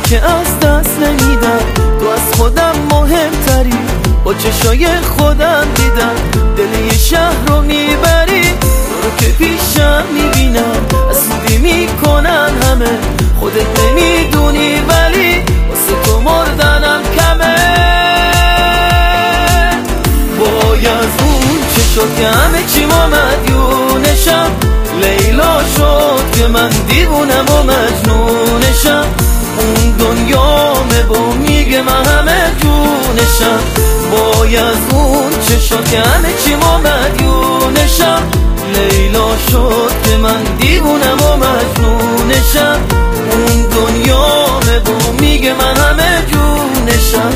که از دست نمیدم. تو از خودم مهمتری، با چشای خودم دیدم. دل یه شهر رو میبری، تو رو که پیشم میبینم. حسودی میکنن همه، خودت نمیدونی ولی واسه تو مردنم کمه. وای از اون چه شد که همه چی ما مدیونشم. لیلا شد که من دیوونم و مجنونشم. اون دنیامه با میگه من همه جونشم. وای از اون چه شد که همه چی ما مدیونشم. لیلا شد که من دیوونم و مجنونشم. اون دنیامه با میگه من همه جونشم.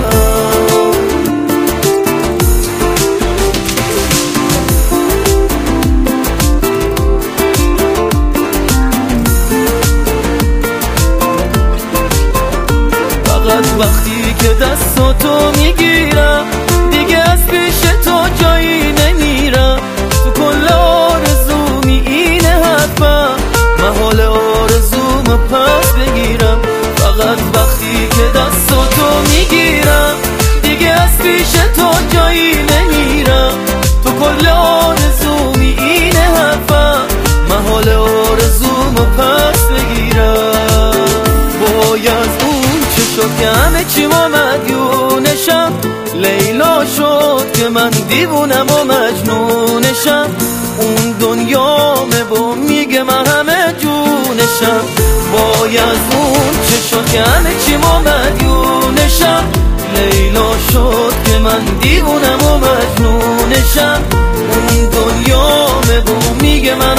وقتی که دستاتو میگیرم دیگه از پیش تو جایی نمیرم. تو کل آرزومی اینه حرفم، من حال آرزومو پس بگیرم. فقط وقتی که دستاتو میگیرم دیگه از پیش تو جایی نمیرم. تو کل آرزومی اینه حرفم، من حال آرزومو پس بگیرم. وای از که همه چی ما مدیونشم. لیلا شد که من دیوونم و مجنونشم. اون دنیامه با میگه من همه جونشم. وای از اون چه شد که همه چی ما مدیونشم. لیلا شد که من دیوونم و مجنونشم. اون دنیامه با میگه من